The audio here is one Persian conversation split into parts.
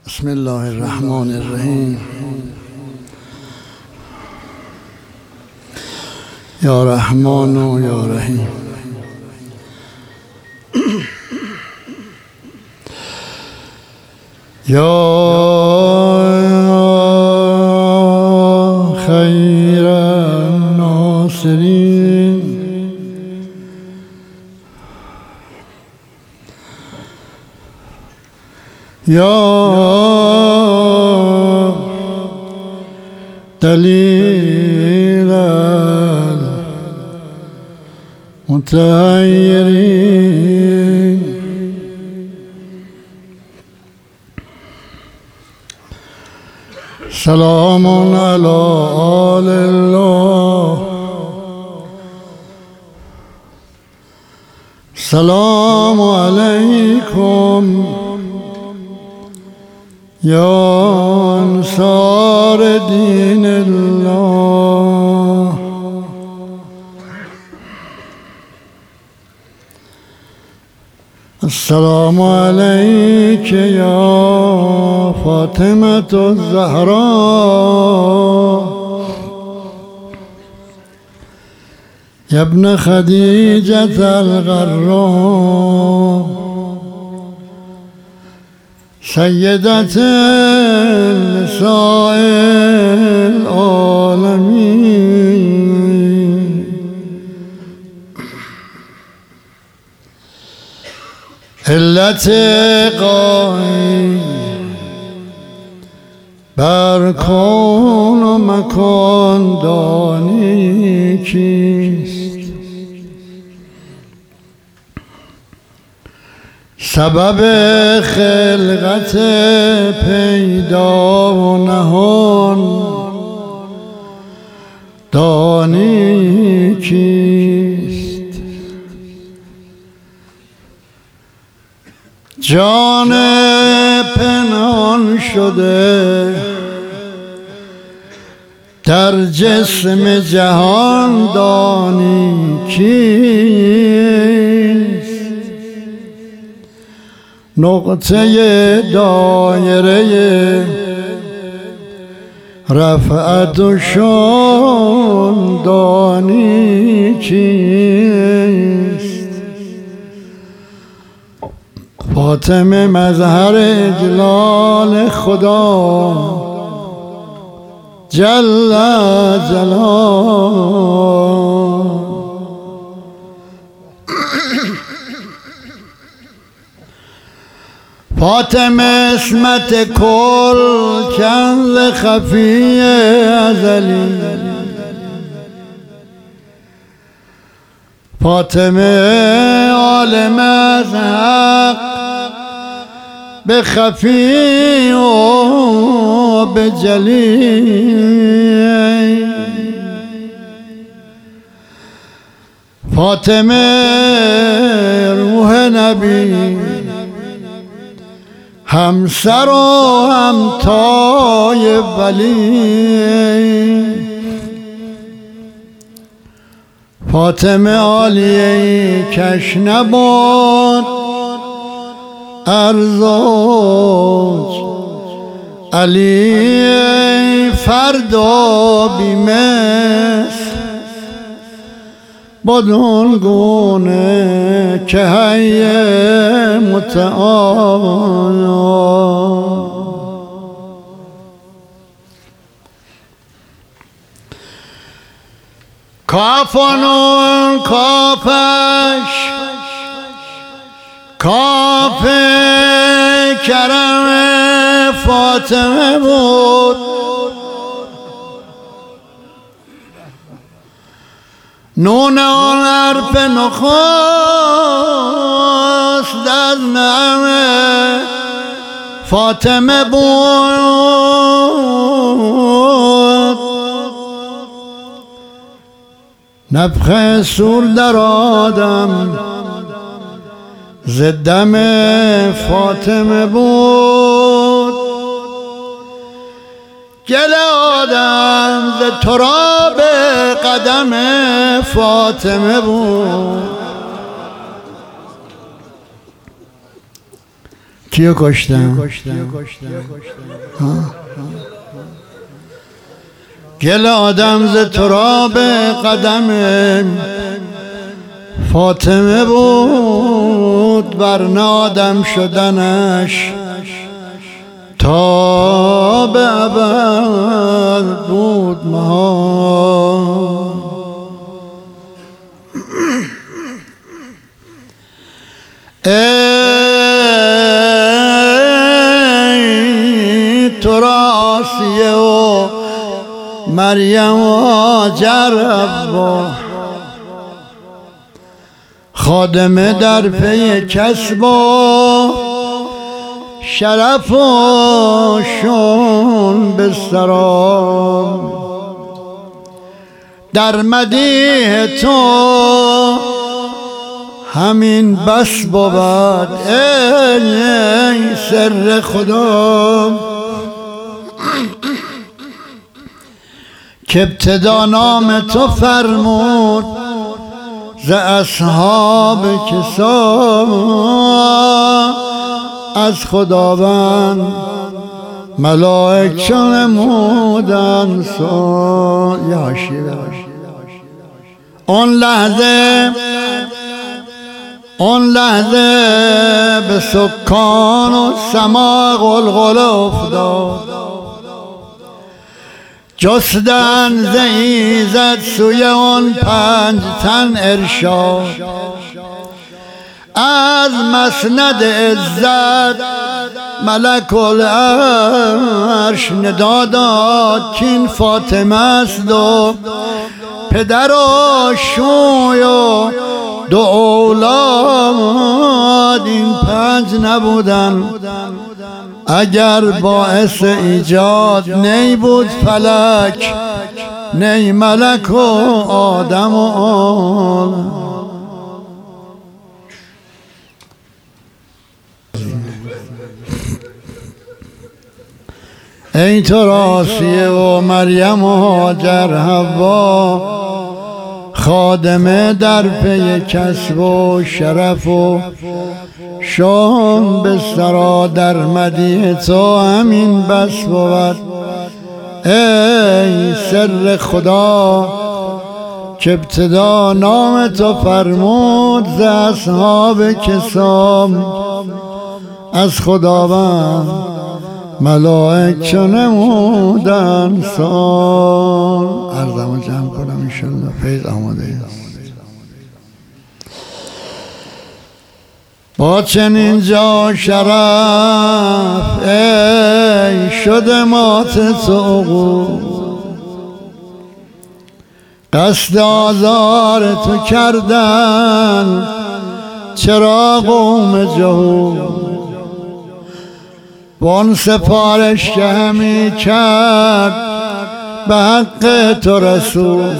بسم الله الرحمن الرحیم. یا رحمان و یا رحیم. یا خیر الناصرین. یا دلیل المتحیرین. سلام علی آل الله. سلام علیکم یا انصار دین الله. السلام علیک یا فاطمة الزهراء یا ابن خدیجة الغراء سیدة نساء العالمین. علت قایی بر کون و مکان دانی کیست؟ سبب خلقت پیدا و نهان دانی کیست؟ جان پنهان شده در جسم جهان دانی کیست؟ نقطه دایره رفعت و شان دانی کیست؟ فاطمه مظهر اجلال خدا جل جلاله. فاطمه اسمت کل کنز خفی ازلی. فاطمه عالم از حق به خفی و به جلی. فاطمه روح نبی همسر و همتای ولی. فاطمه عالیه کش نبود ارزاج علی فردا بیمس بدون گونه که هی متعال. کافانون کافش کاف کرم فاطمه بود. نون آن حرف نخست از نعمه فاطمه بود. نفخ سور در آدم ز دم فاطمه بود. گل آدم ز تراب قدم فاطمه بود. کیو کشتن؟ گل آدم ز تراب قدم فاطمه بود، ورنه آدم شدنش تا به ابد بود محال. ای تو را آسیه و مریم و جرب خادمه در پی کسب و شرف و شون بسترا، در مدیح تو همین بس بود ای سر خدا، که ابتدا نام تو فرمود ز اصحاب کسا، از خداوند ملائک چون نمودن سو. اون لحظه به سکان و سما غلغل افتاد، جستن ز ایزد سوی اون 5 تن ارشاد، از مسند عزت ملک العرش ندا داد کین فاطمه است و پدر و شوی و 2 اولاد این 5 نبودن، اگر باعث ایجاد نی بود فلک نی ملک و آدم و آل. ای تو را آسیه و مریم و هاجر حوا، خادمه در پی کسب و شرف و شان بسترا، در مدیح تو همین بس بود ای سر خدا، که ابتدا نام تو فرمود ز اصحاب کسام، از خداوند ملائک چو نمودن سال. عرضمو جمع کنم انشالله فیض آماده است. با چنین جا شرف ای شده مات تو، قصد آزار تو کردن چرا قوم جهود، وان سفارش که همی کرد به حق تو رسول،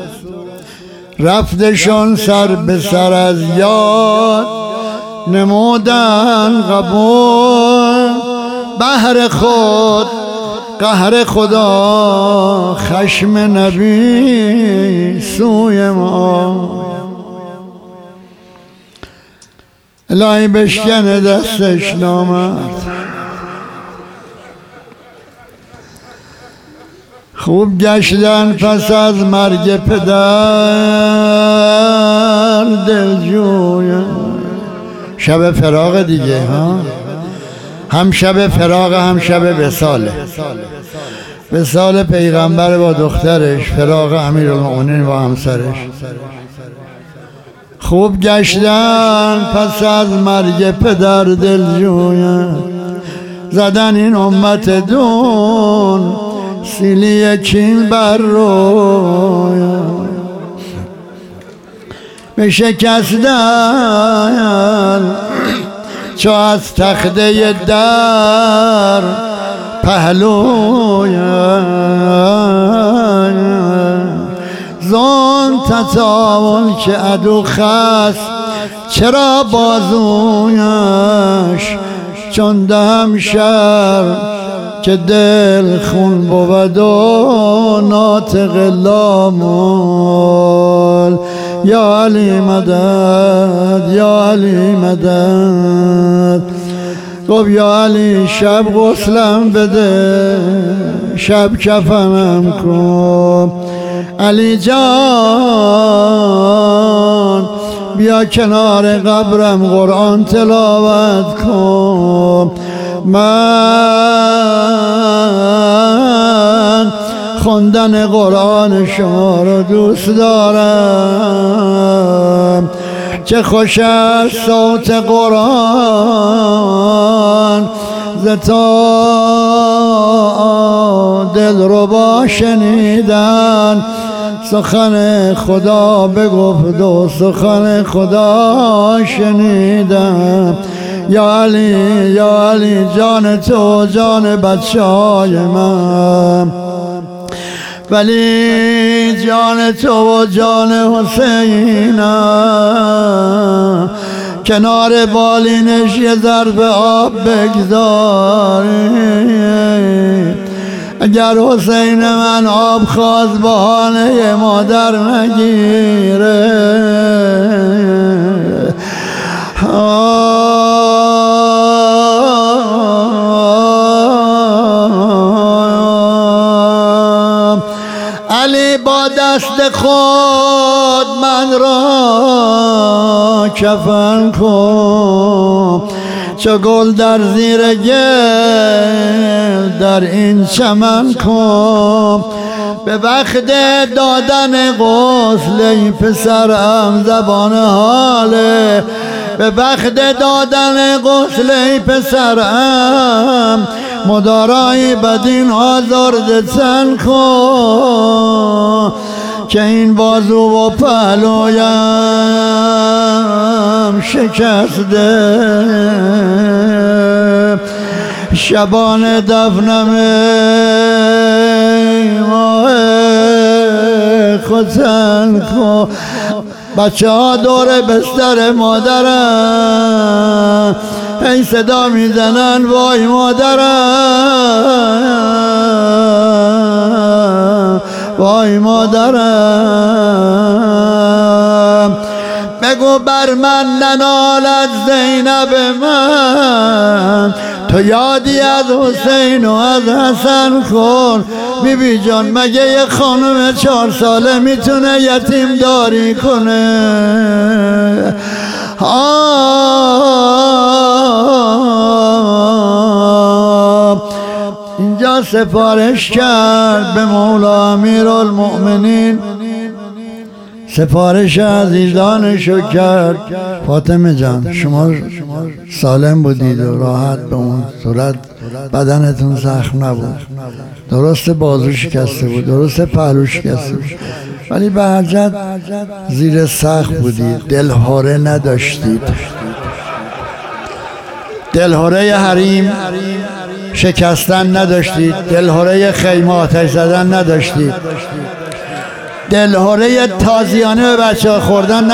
رفتشون سر به سر از یاد نمودن قبول، بهر خود قهر خدا خشم نبی سوی ما، الهی بشکنه دستش نامرد. خوب گشتن پس از مرگ پدر دلجویم، شب فراغ دیگه ها، هم شب فراغ هم شب وصاله، وصال پیغمبر با دخترش، فراغ امیرالمؤمنین با همسرش. خوب گشتن پس از مرگ پدر دلجویم، زدن این امت دون سیلی کین بر روی، به شکستن چو از تخته در پهلوی، زان تطاول که عدو خست چرا بازویش، چون دهم شر که دل خون بود و ناطق لامال. یا علی مدد یا علی مدد گفت یا علی شب غسلم بده، شب کفنم کن. علی جان بیا کنار قبرم قرآن تلاوت کن. من خوندن قرآن شما رو دوست دارم. چه خوش است صوت قرآن ز تا دلربا شنیدن. سخن خدا بگفت و سخن خدا شنیدم. یا علی جان تو جان بچه‌های من، ولی جان تو و جان حسینم. کنار بالینش یه ظرف آب بگذاری، اگر حسین من آب خواست بهانه مادر نگیره. علی با دست خود من را کفن کن، چو گل در زیر گل در این چمن کن. به وقت دادن غسل ای پسرم زبان حاله، به وقت دادن غسل ای پسرم مدارای بدین آزرده تن کن. که این بازو و پهلویم شکسته، شبان دفنم ماه ختن کن. بچه ها دور بستر مادرم این صدا میزنن وای مادرم، وای مادرم. بگو بر من ننالد زینب من، تو یادی از حسین و از حسن کن. بیبی جان مگه یه خانم 4 ساله میتونه یتیم داری کنه؟ اینجا سفارش کرد به مولا امیرالمؤمنین، سفارش عزیزانشو کرد. فاطمه جان شما سالم بودید و راحت به اون صورت بدنتون زخم نبود، درست بازو شکسته بود، درست پهلو شکسته بود، ولی به هر جهت زیر سقف بودید، دلهره نداشتید. دلهره حریم شکستن نداشتید، دلهره خیمه آتش زدن نداشتید، دلهره تازیانه به بچه ها خوردن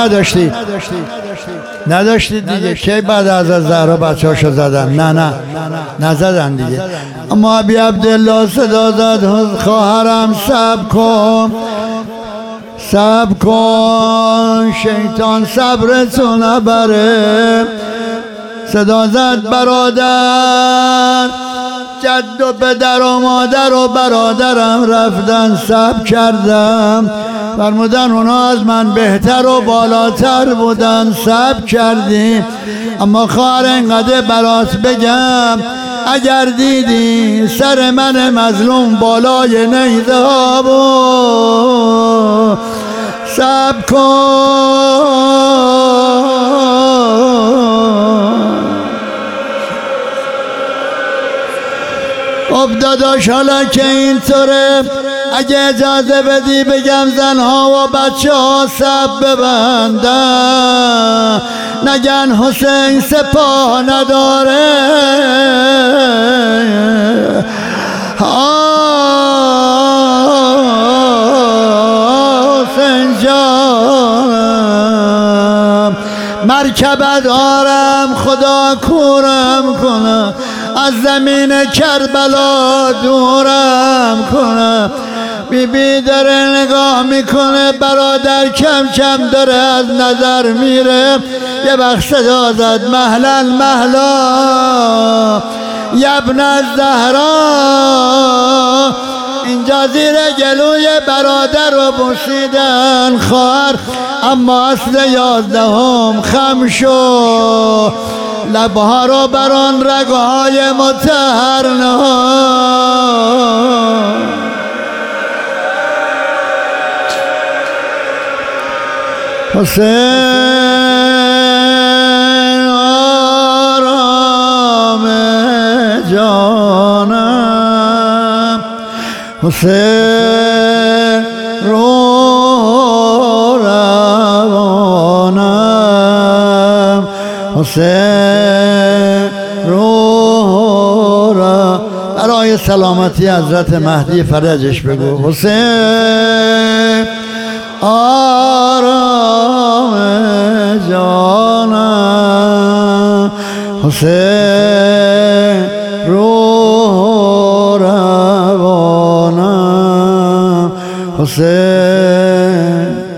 نداشتید دیگه. کی بعد از زهرا بچه هاشو زدن؟ نه نزدن دیگه. اما ابی عبدالله صدا زد خواهرم صبر کن شیطان صبرتو نبره. صدا زد برادر، جد و پدر و مادر و برادرم رفتن، صبر کردم. فرمودن اونا از من بهتر و بالاتر بودن، صبر کردیم. اما خواهر اینقدر برات بگم، اگر دیدی سر من مظلوم بالای نیزه ها بود، صبر کن. خب داداش حالا که اینطوره، اگه اجازه بدی بگم زنها و بچه ها صبر ببندن، نگن حسین سپاه نداره. حسین جانم مرکبت آرم خدا کورم کنم، از زمین کربلا دورم کنم. بیبی داره نگاه میکنه، برادر کم کم داره از نظر میره. یه وقت صدا داد مهلا مهلا یبن الزهرا، اینجا زیر گلوی برادر رو بوسیدن خواهر، اما اصل 11 خم شو، لبها رو بران رگهای مطهر نهاد. حسین آرام جانم، حسین روح روانم، حسین روح برای سلامتی حضرت مهدی فرجش بگو. حسین آرام جانم، حسین روح روانم، حسین